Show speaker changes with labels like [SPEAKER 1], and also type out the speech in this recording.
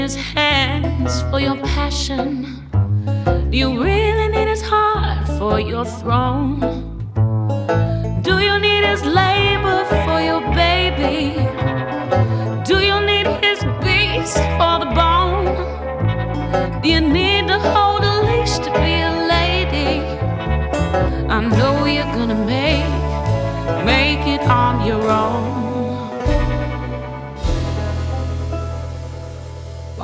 [SPEAKER 1] his hands for your passion? Do you really need his heart for your throne?